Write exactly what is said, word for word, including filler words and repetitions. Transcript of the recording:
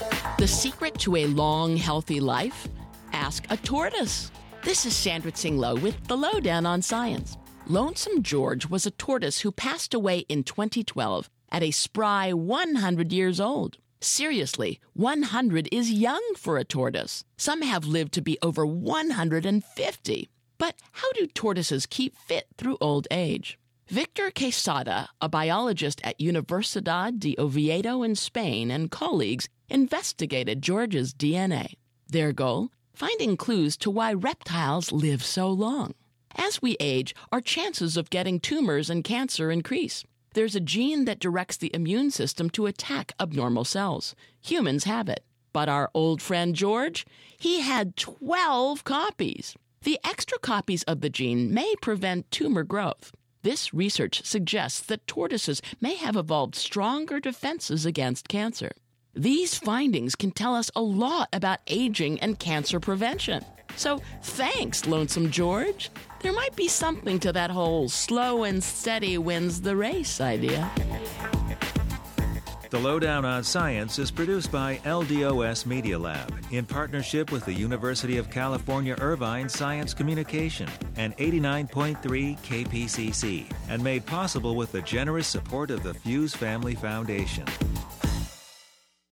The secret to a long, healthy life? Ask a tortoise. This is Sandra Tsing-Loh with the Lowdown on Science. Lonesome George was a tortoise who passed away in twenty twelve at a spry one hundred years old. Seriously, one hundred is young for a tortoise. Some have lived to be over one hundred fifty. But how do tortoises keep fit through old age? Victor Quesada, a biologist at Universidad de Oviedo in Spain, and colleagues investigated George's D N A. Their goal? Finding clues to why reptiles live so long. As we age, our chances of getting tumors and cancer increase. There's a gene that directs the immune system to attack abnormal cells. Humans have it. But our old friend George? He had twelve copies. The extra copies of the gene may prevent tumor growth. This research suggests that tortoises may have evolved stronger defenses against cancer. These findings can tell us a lot about aging and cancer prevention. So thanks, Lonesome George. There might be something to that whole slow and steady wins the race idea. The Lowdown on Science is produced by L D O S Media Lab in partnership with the University of California Irvine Science Communication and eighty-nine point three K P C C, and made possible with the generous support of the Fuse Family Foundation.